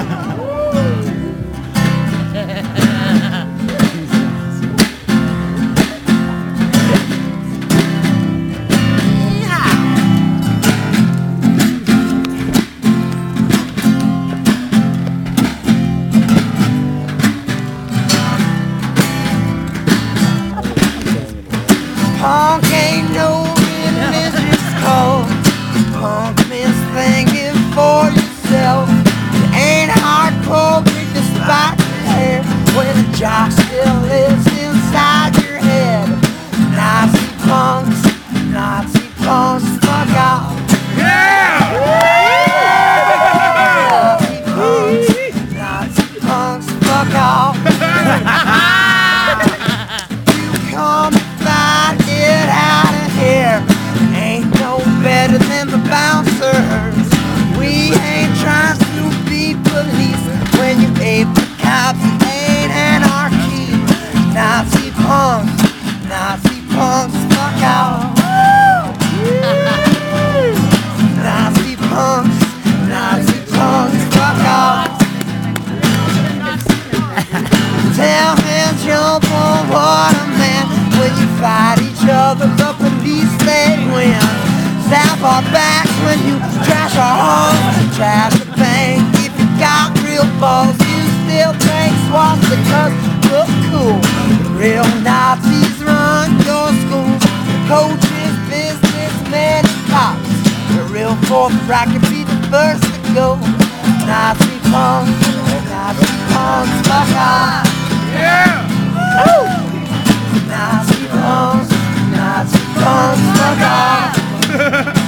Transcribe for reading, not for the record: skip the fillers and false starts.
Punk ain't no religious cult. Punk means thinking for yourself. It ain't hardcore, big despite your hair. When the jock still lives inside your head. Nazi punks, fuck off. Nazi punks, fuck off. You come find it out of here. Ain't no better than the bouncers. We ain't trying to be police. When you ape the cops, it ain't anarchy. Nazi punks, fuck off. Nazi punks, fuck off. Tell men jump on waterman. When you fight each other, the police they win. Slap our backs when you trash our homes, trash the bank. If you got real balls, you still think swastikas look cool. The real Nazis run your schools. The coaches, businessmen, and cops. The real fourth rocket be the first to go. Nazi punks, fuck off. Yeah! Nazi punks, fuck off.